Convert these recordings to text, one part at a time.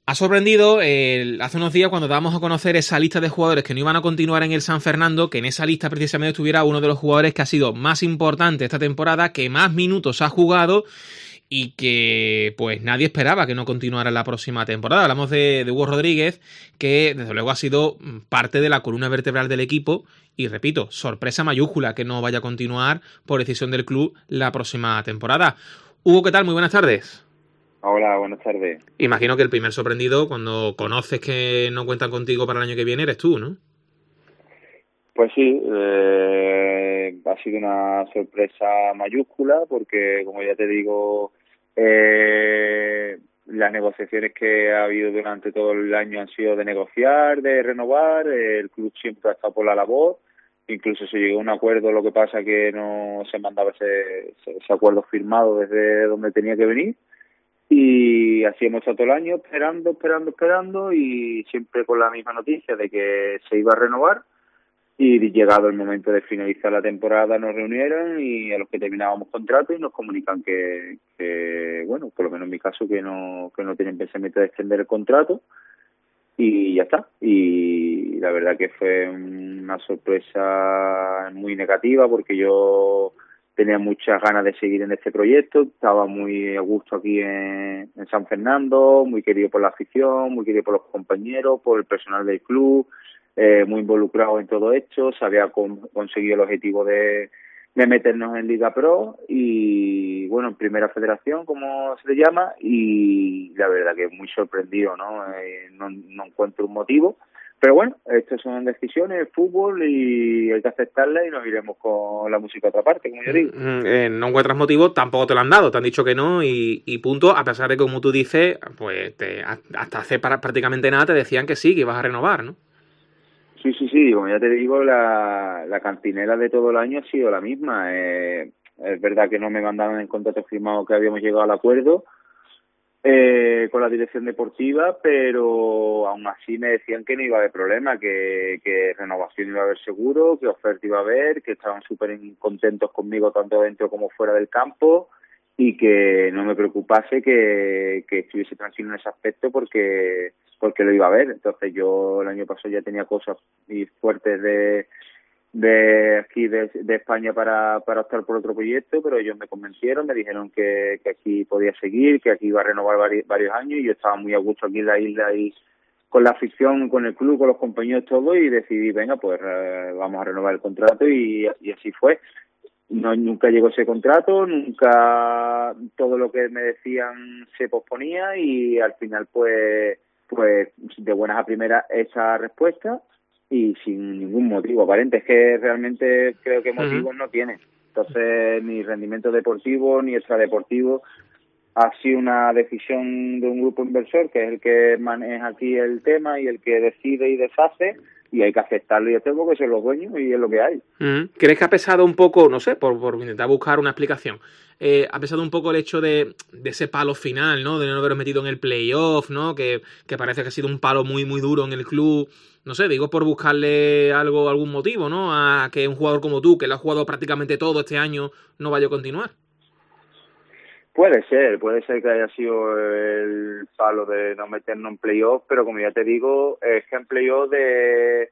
Ha sorprendido hace unos días cuando dábamos a conocer esa lista de jugadores que no iban a continuar en el San Fernando, que en esa lista precisamente estuviera uno de los jugadores que ha sido más importante esta temporada, que más minutos ha jugado y que pues nadie esperaba que no continuara en la próxima temporada. Hablamos de Hugo Rodríguez, que desde luego ha sido parte de la columna vertebral del equipo y, repito, sorpresa mayúscula que no vaya a continuar por decisión del club la próxima temporada. Hugo, ¿qué tal? Muy buenas tardes. Hola, buenas tardes. Imagino que el primer sorprendido cuando conoces que no cuentan contigo para el año que viene eres tú, ¿no? Pues sí, ha sido una sorpresa mayúscula porque, como ya te digo, las negociaciones que ha habido durante todo el año han sido de negociar, de renovar. El club siempre ha estado por la labor. Incluso se llegó a un acuerdo, lo que pasa que no se mandaba ese acuerdo firmado desde donde tenía que venir. Y así hemos estado todo el año esperando y siempre con la misma noticia de que se iba a renovar. Y llegado el momento de finalizar la temporada nos reunieron y a los que terminábamos contrato y nos comunican que bueno, por lo menos en mi caso, que no tienen pensamiento de extender el contrato y ya está. Y la verdad que fue una sorpresa muy negativa porque yo tenía muchas ganas de seguir en este proyecto, estaba muy a gusto aquí en San Fernando, muy querido por la afición, muy querido por los compañeros, por el personal del club, muy involucrado en todo esto. Se había conseguido el objetivo de meternos en Liga Pro y, bueno, en Primera Federación, como se le llama, y la verdad que muy sorprendido, ¿no? No encuentro un motivo. Pero bueno, estas son decisiones, el fútbol, y hay que aceptarlas y nos iremos con la música a otra parte, como yo digo. No encuentras motivo, tampoco te lo han dado, te han dicho que no y punto, a pesar de que, como tú dices, pues hasta hace prácticamente nada te decían que sí, que ibas a renovar, ¿no? Sí, como ya te digo, la cantinela de todo el año ha sido la misma. Es verdad que no me mandaron en contrato firmado que habíamos llegado al acuerdo con la dirección deportiva, pero aún así me decían que no iba a haber problema, que renovación iba a haber seguro, que oferta iba a haber, que estaban súper contentos conmigo tanto dentro como fuera del campo y que no me preocupase, que estuviese tranquilo en ese aspecto porque lo iba a ver. Entonces yo el año pasado ya tenía cosas muy fuertes de aquí de España para optar por otro proyecto, pero ellos me convencieron, me dijeron que aquí podía seguir, que aquí iba a renovar varios años y yo estaba muy a gusto aquí en la isla y con la afición, con el club, con los compañeros, todo, y decidí, venga, pues vamos a renovar el contrato y así fue. Nunca llegó ese contrato, nunca todo lo que me decían se posponía y al final pues de buenas a primeras esa respuesta y sin ningún motivo aparente. Es que realmente creo que motivos no tiene. Entonces ni rendimiento deportivo ni extradeportivo. Ha sido una decisión de un grupo inversor que es el que maneja aquí el tema y el que decide y deshace, y hay que aceptarlo y esto porque son los dueños y es lo que hay. ¿Crees que ha pesado un poco, no sé, por intentar buscar una explicación, ha pesado un poco el hecho de ese palo final, ¿no? De no haber metido en el playoff, ¿no? Que parece que ha sido un palo muy, muy duro en el club. No sé, digo por buscarle algún motivo, ¿no? A que un jugador como tú, que lo ha jugado prácticamente todo este año, no vaya a continuar. Puede ser que haya sido el palo de no meternos en playoff, pero como ya te digo, es que en playoff de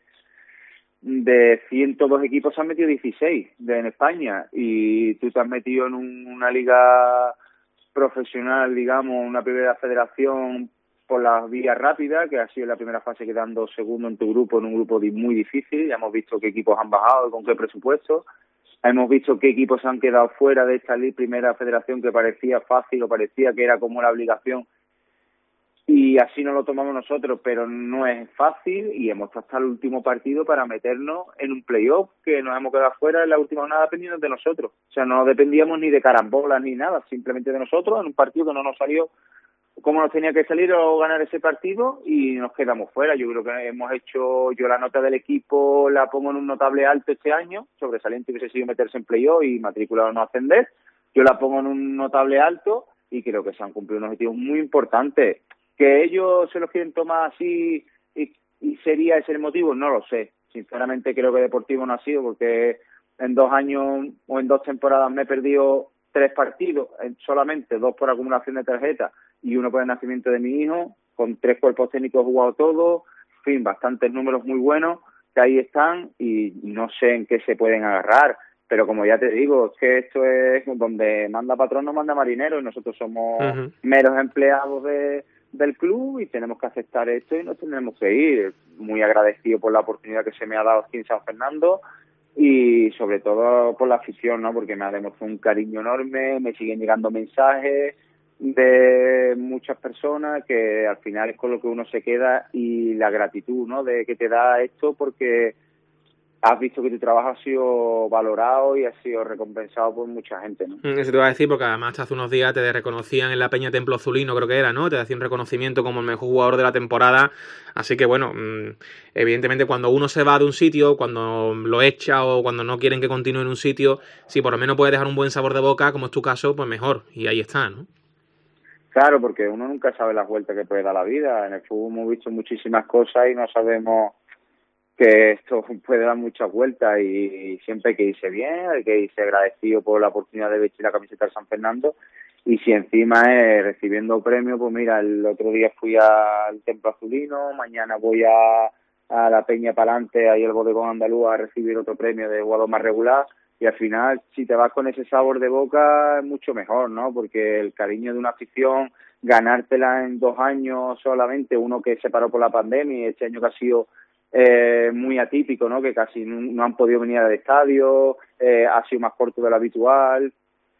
102 equipos se han metido 16 en España y tú te has metido en una liga profesional, digamos, una primera federación por la vía rápida, que ha sido la primera fase quedando segundo en tu grupo, en un grupo muy difícil. Ya hemos visto qué equipos han bajado y con qué presupuesto. Hemos visto qué equipos han quedado fuera de esta primera federación que parecía fácil o parecía que era como la obligación. Y así nos lo tomamos nosotros, pero no es fácil y hemos estado hasta el último partido para meternos en un playoff que nos hemos quedado fuera en la última jornada dependiendo de nosotros. O sea, no dependíamos ni de carambolas ni nada, simplemente de nosotros en un partido que no nos salió como nos tenía que salir o ganar ese partido y nos quedamos fuera. Yo creo que hemos hecho, yo la nota del equipo la pongo en un notable alto este año, sobresaliente hubiese sido meterse en playoff y matricular o no ascender. Yo la pongo en un notable alto y creo que se han cumplido unos objetivos muy importantes. Que ellos se los quieren tomar así y sería ese el motivo, no lo sé. Sinceramente creo que deportivo no ha sido porque en 2 años o en 2 temporadas me he perdido 3 partidos, solamente 2 por acumulación de tarjetas y 1 por el nacimiento de mi hijo. con 3 cuerpos técnicos jugado todo, en fin, bastantes números muy buenos que ahí están y no sé en qué se pueden agarrar. Pero como ya te digo, es que esto es donde manda patrón no manda marinero y nosotros somos meros empleados del club y tenemos que aceptar esto y nos tenemos que ir. Muy agradecido por la oportunidad que se me ha dado aquí en San Fernando y sobre todo por la afición, ¿no? Porque me ha demostrado un cariño enorme, me siguen llegando mensajes de muchas personas que al final es con lo que uno se queda y la gratitud, ¿no? De que te da esto porque has visto que tu trabajo ha sido valorado y ha sido recompensado por mucha gente, ¿no? Eso te iba a decir, porque además hace unos días te reconocían en la Peña Templo Azulino, creo que era, ¿no? Te hacían un reconocimiento como el mejor jugador de la temporada. Así que, bueno, evidentemente cuando uno se va de un sitio, cuando lo echa o cuando no quieren que continúe en un sitio, si por lo menos puedes dejar un buen sabor de boca, como es tu caso, pues mejor. Y ahí está, ¿no? Claro, porque uno nunca sabe las vueltas que puede dar la vida. En el fútbol hemos visto muchísimas cosas y no sabemos que esto puede dar muchas vueltas y siempre hay que irse bien, hay que irse agradecido por la oportunidad de vestir la camiseta de San Fernando y si encima es recibiendo premios, pues mira, el otro día fui al Templo Azulino, mañana voy a la Peña Palante, ahí el Bodegón Andaluz a recibir otro premio de jugador más regular y al final si te vas con ese sabor de boca es mucho mejor, ¿no? Porque el cariño de una afición, ganártela en 2 años solamente, uno que se paró por la pandemia y este año que ha sido muy atípico, ¿no? Que casi no han podido venir al estadio, ha sido más corto de lo habitual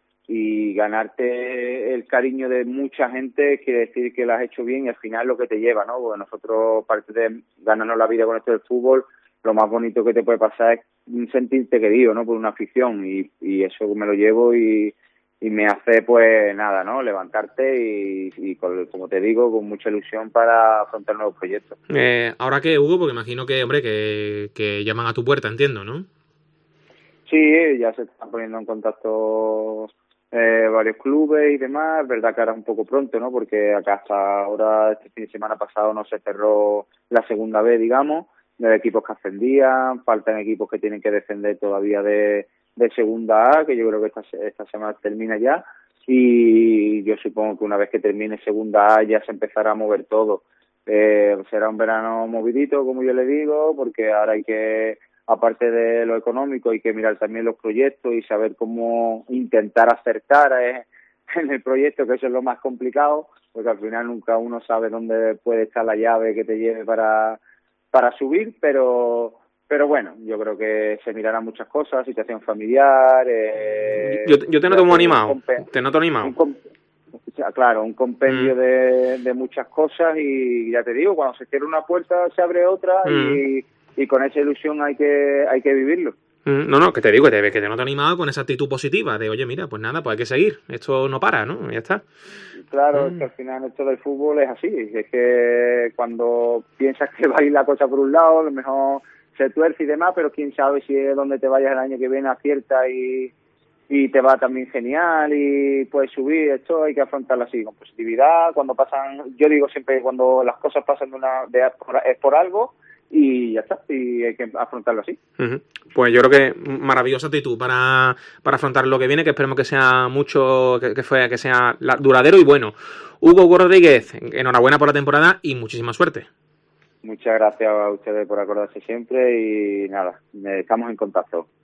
y ganarte el cariño de mucha gente quiere decir que lo has hecho bien y al final lo que te lleva, ¿no? Porque nosotros, aparte de ganarnos la vida con esto del fútbol, lo más bonito que te puede pasar es sentirte querido, ¿no? Por una afición y eso me lo llevo y me hace, pues nada, ¿no? Levantarte y como te digo, con mucha ilusión para afrontar nuevos proyectos. Ahora que, Hugo, porque imagino que, hombre, que llaman a tu puerta, entiendo, ¿no? Sí, ya se están poniendo en contacto varios clubes y demás. Es verdad que ahora es un poco pronto, ¿no? Porque acá hasta ahora, este fin de semana pasado, no se cerró la segunda B, digamos, de equipos que ascendían. Faltan equipos que tienen que defender todavía de segunda A, que yo creo que esta semana termina ya, y yo supongo que una vez que termine segunda A ya se empezará a mover todo. Será un verano movidito, como yo le digo, porque ahora hay que, aparte de lo económico, hay que mirar también los proyectos y saber cómo intentar acertar en el proyecto, que eso es lo más complicado, porque al final nunca uno sabe dónde puede estar la llave que te lleve para subir, pero bueno, yo creo que se mirarán muchas cosas, situación familiar. Yo te noto muy animado. Te noto animado. Claro, un compendio de muchas cosas y ya te digo, cuando se cierra una puerta se abre otra y con esa ilusión hay que vivirlo. No, que te digo, que te noto animado con esa actitud positiva de, oye, mira, pues nada, pues hay que seguir, esto no para, ¿no? Ya está. Claro, es que al final esto del fútbol es así, es que cuando piensas que va a ir la cosa por un lado, a lo mejor se tuerce y demás, pero quién sabe si es donde te vayas el año que viene acierta y te va también genial y puedes subir. Esto hay que afrontarlo así, con positividad. Cuando pasan, yo digo siempre, cuando las cosas pasan es por algo y ya está, y hay que afrontarlo así. Pues yo creo que maravillosa actitud para afrontar lo que viene, que esperemos que sea mucho, que sea duradero y bueno. Hugo Rodríguez, enhorabuena por la temporada y muchísima suerte. Muchas gracias a ustedes por acordarse siempre y nada, estamos en contacto.